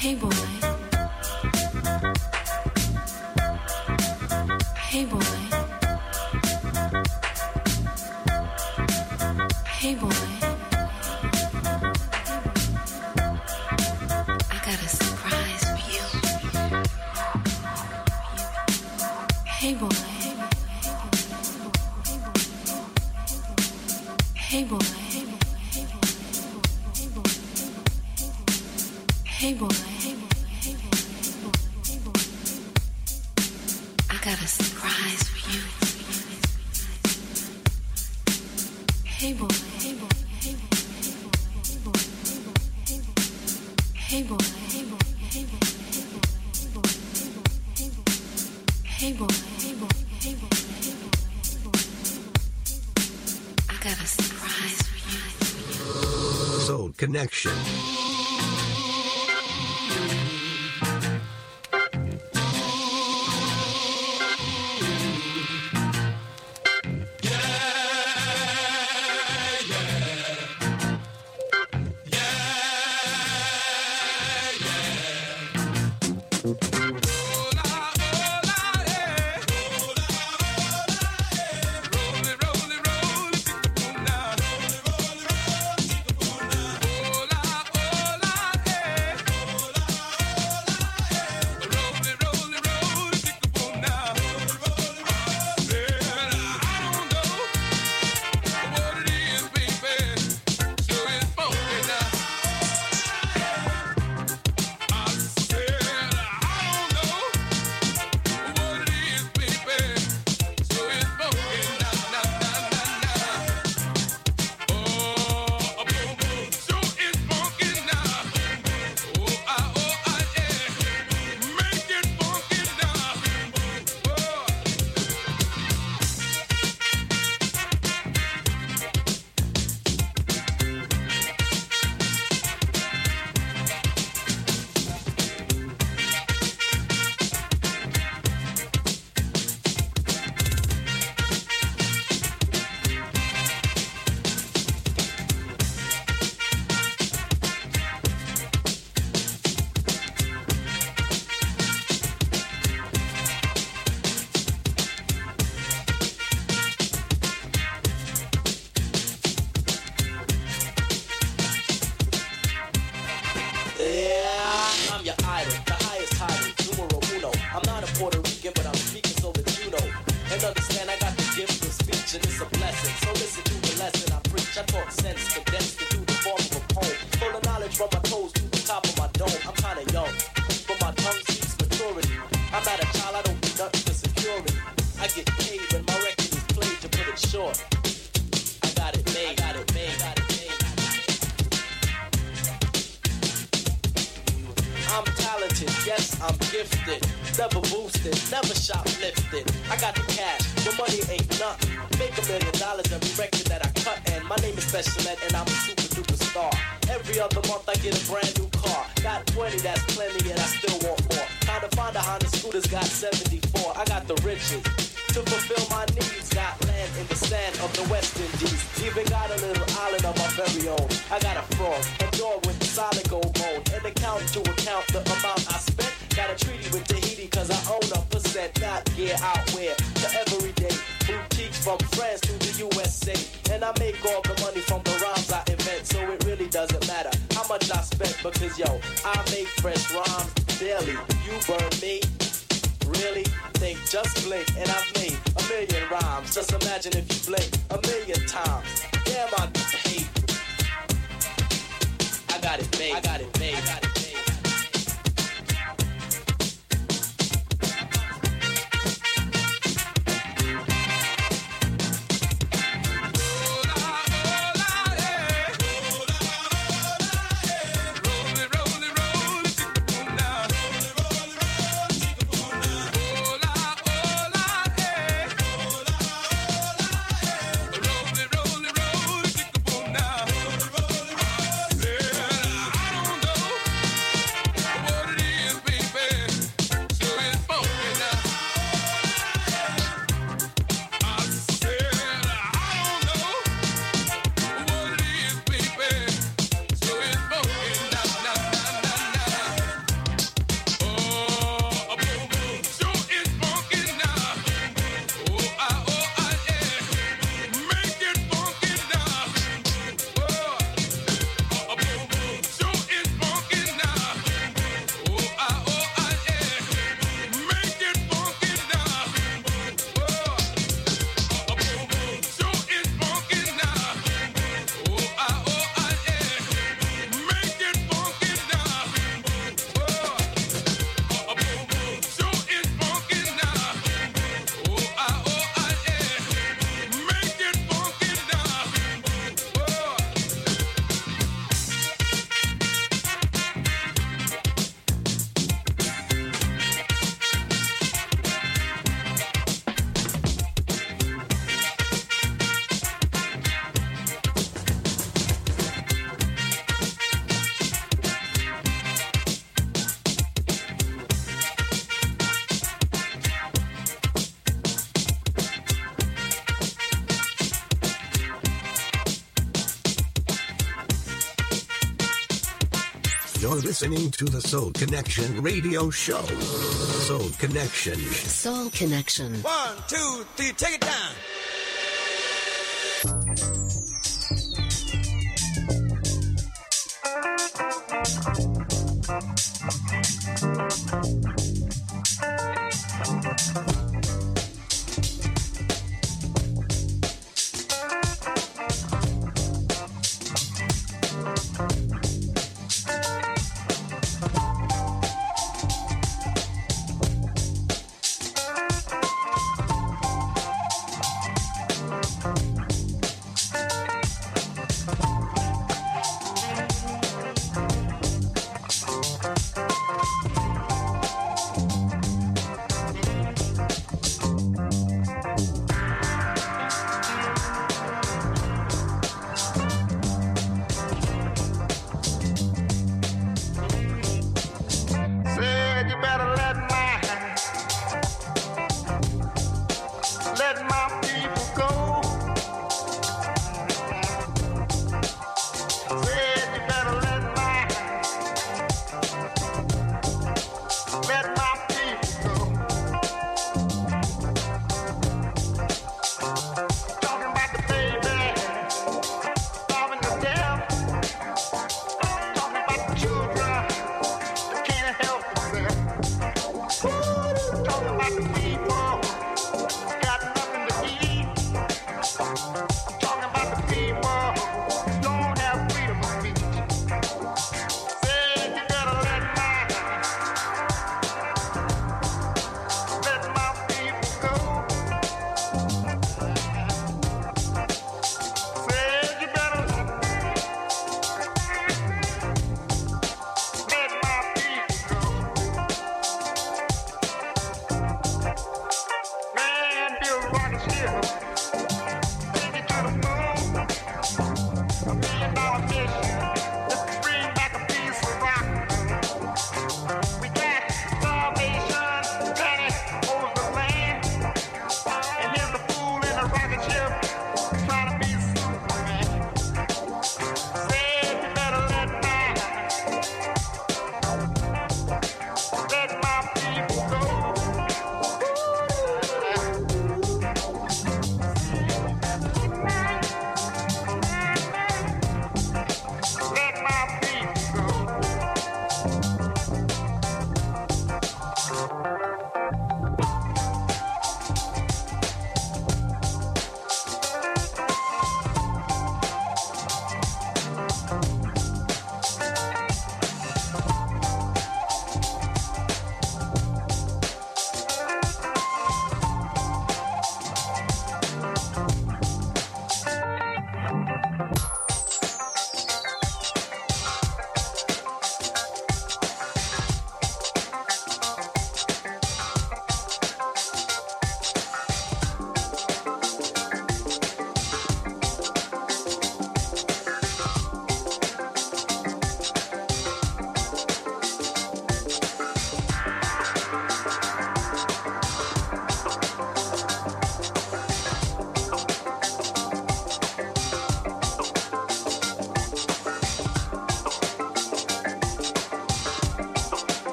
Hey boy. Hey boy. Hey boy. I got a surprise for you. Hey boy. Hey boy. Hey boy. I got a surprise for you. Hey boy. Hey boy. Hey boy. Hey boy. I got a surprise for you. Soul Connection. You're listening to the Soul Connection radio show. Soul Connection. Soul Connection. 1, 2, 3, take it down.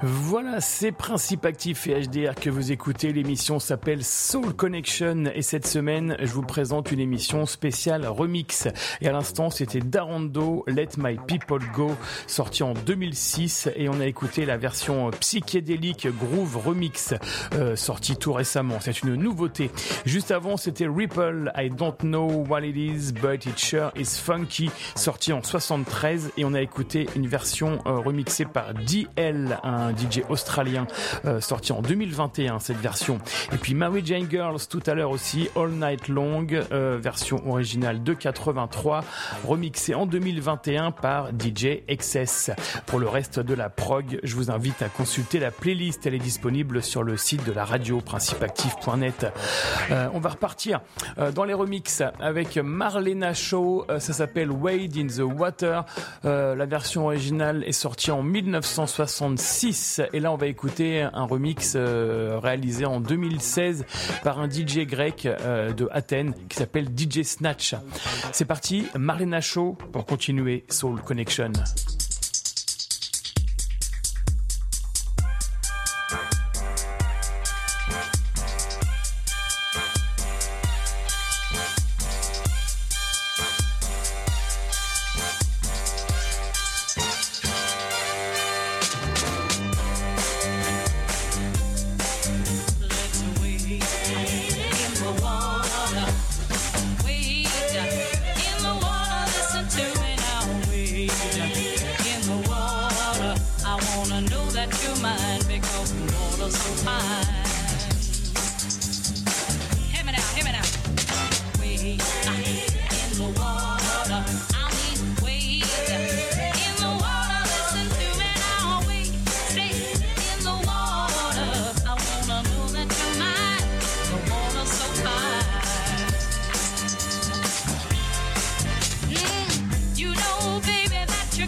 Voilà, c'est Principe Actif et HDR que vous écoutez. L'émission s'appelle Soul Connection et cette semaine, je vous présente une émission spéciale remix. Et à l'instant, c'était Darondo, Let My People Go, sorti en 2006 et on a écouté la version psychédélique Groove Remix, sortie tout récemment. C'est une nouveauté. Juste avant, c'était Ripple, I Don't Know What It Is, But It Sure Is Funky, sorti en 73 et on a écouté une version remixée par DL, un DJ australien, sorti en 2021 cette version. Et puis Mary Jane Girls tout à l'heure aussi, All Night Long, version originale de 83, remixée en 2021 par DJ XS. Pour le reste de la prog, je vous invite à consulter la playlist, elle est disponible sur le site de la radio principeactif.net. On va repartir dans les remixes avec Marlena Shaw, ça s'appelle Wade in the Water, la version originale est sortie en 1966 et là on va écouter un remix réalisé en 2016 par un DJ grec de Athènes qui s'appelle DJ Snatch. C'est parti, Marlena Shaw pour continuer Soul Connection.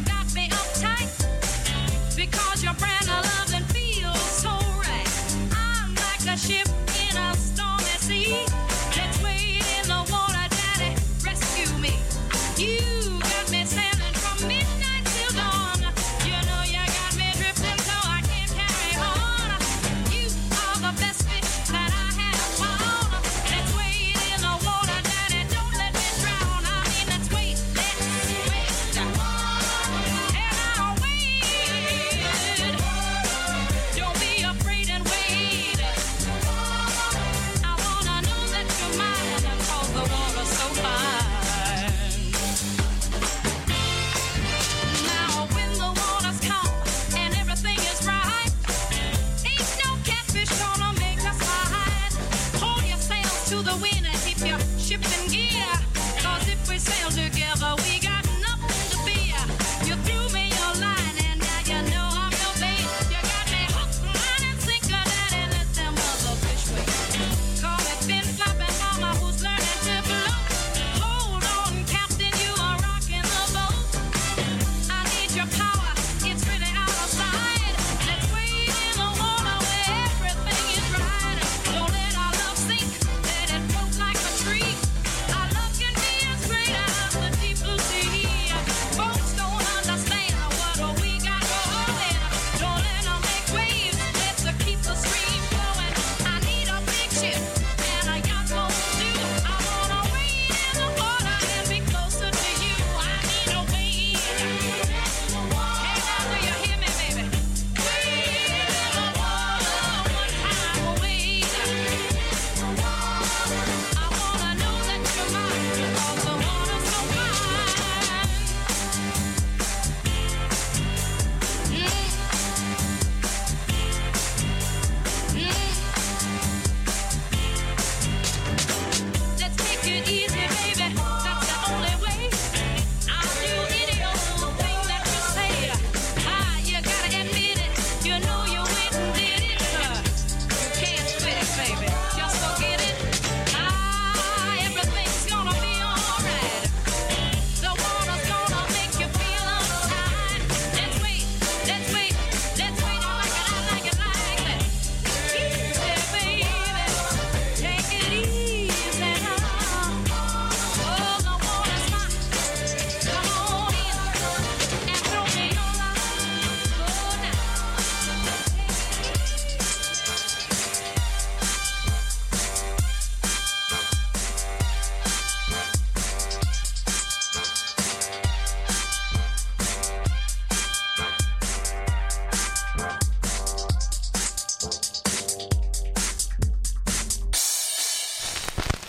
Because your brand of love and feels so right.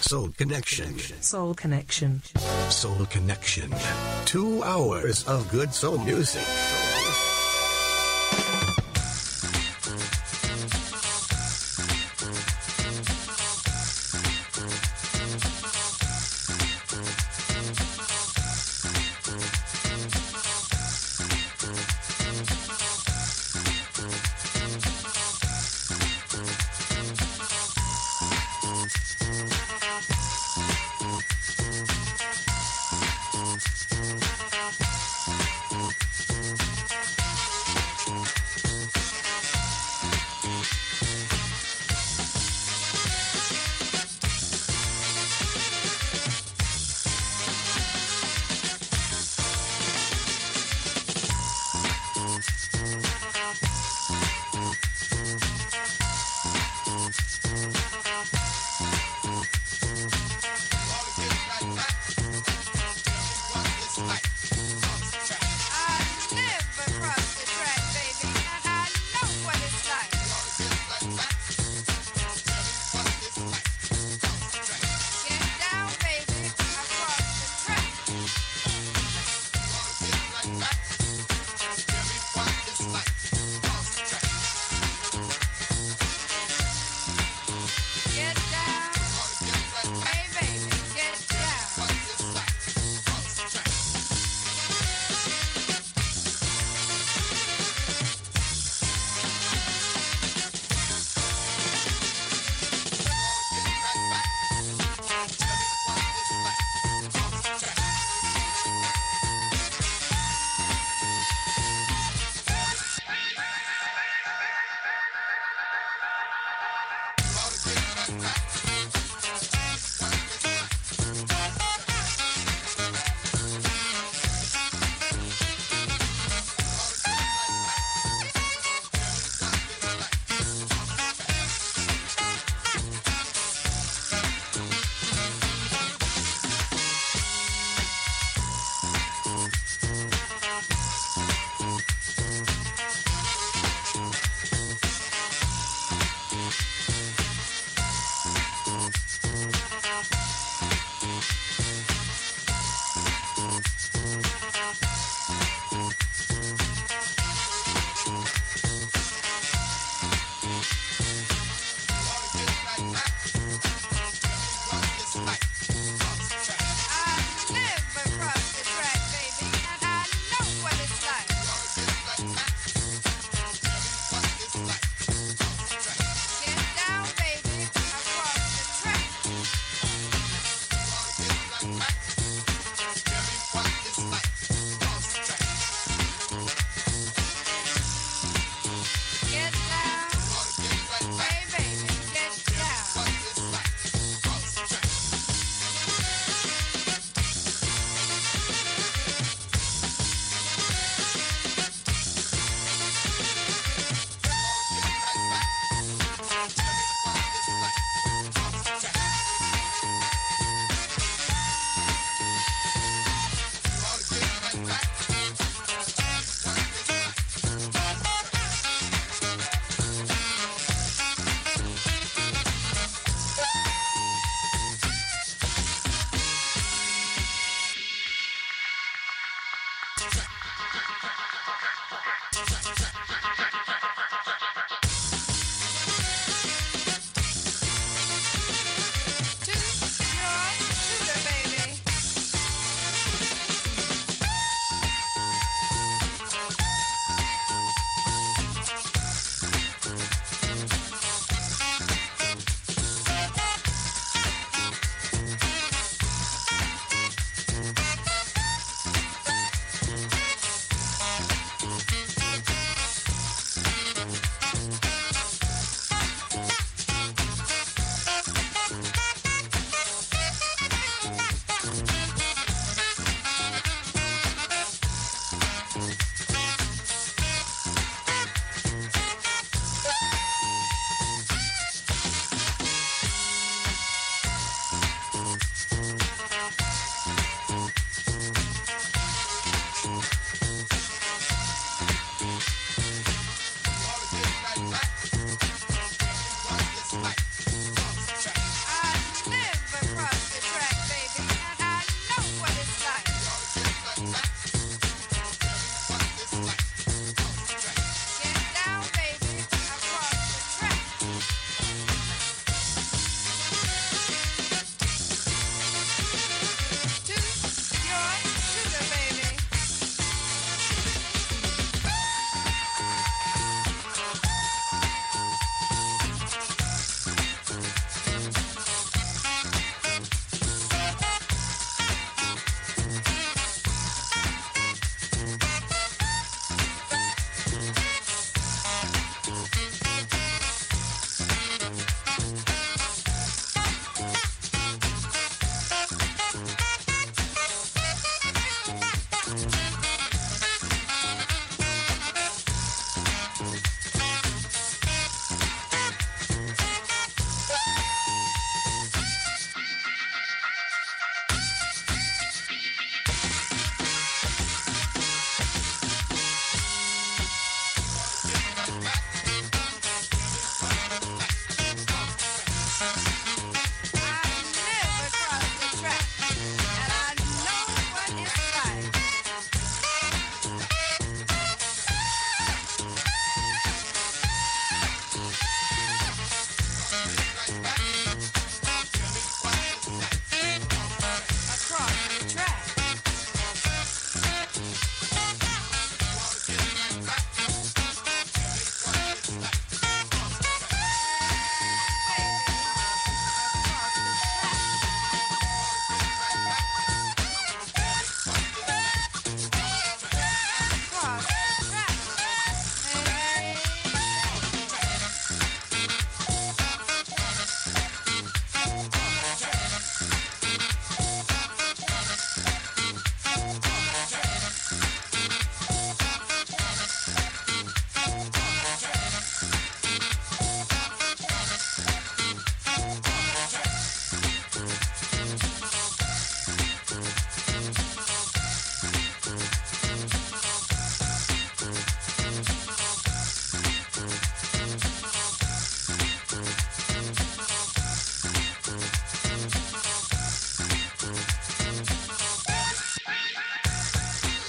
Soul Connection. Soul Connection. Soul Connection. 2 hours of good soul music.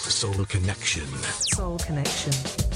Soul Connection. Soul Connection.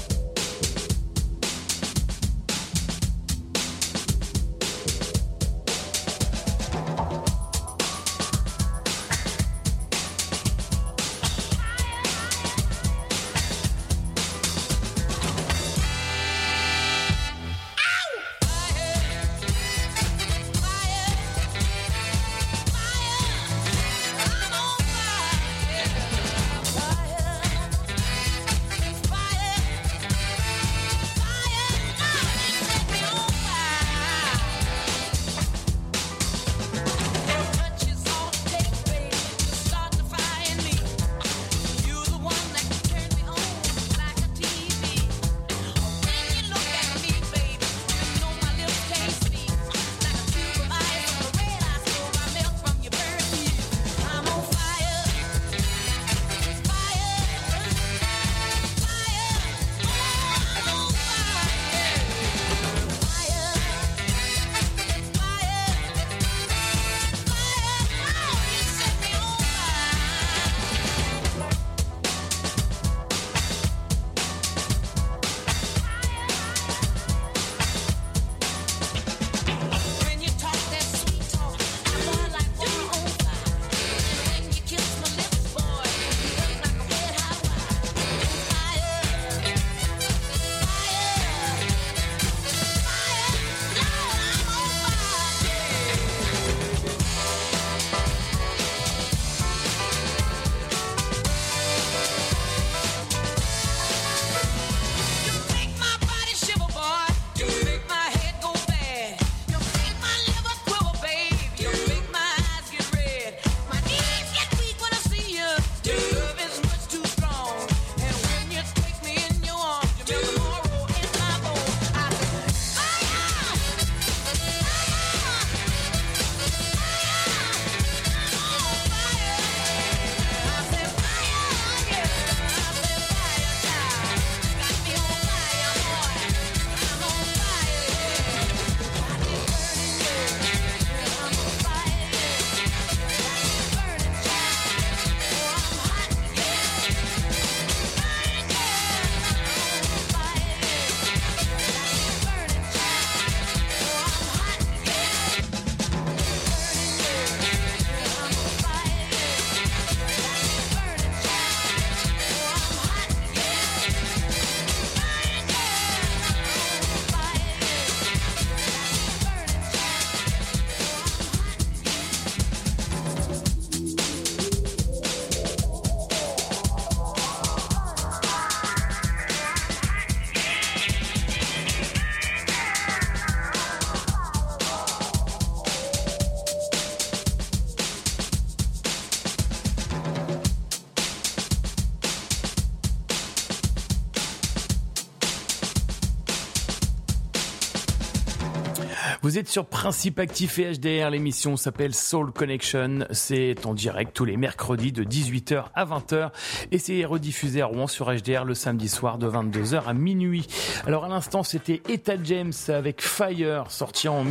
Vous êtes sur Principe Actif et HDR, l'émission s'appelle Soul Connection, c'est en direct tous les mercredis de 18h à 20h et c'est rediffusé à Rouen sur HDR le samedi soir de 22h à minuit. Alors à l'instant c'était Etta James avec Fire, sorti en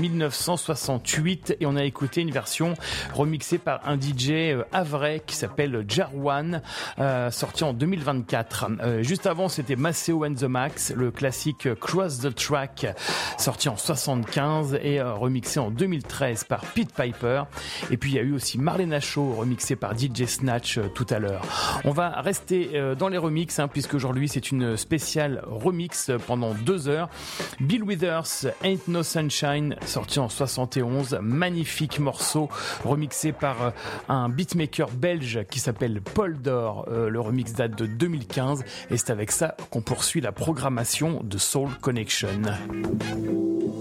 1968 et on a écouté une version remixée par un DJ havrais qui s'appelle Jarwan, sorti en 2024. Juste avant c'était Maceo and the Max, le classique Cross the Track, sorti en 75 et remixé en 2013 par Pete Piper. Et puis il y a eu aussi Marlena Shaw remixé par DJ Snatch tout à l'heure. On va rester dans les remixes puisque aujourd'hui c'est une spéciale remix pendant 2 heures. Bill Withers, Ain't No Sunshine, sorti en 71, magnifique morceau remixé par un beatmaker belge qui s'appelle Paul Dor. Le remix date de 2015 et c'est avec ça qu'on poursuit la programmation de Soul Connection.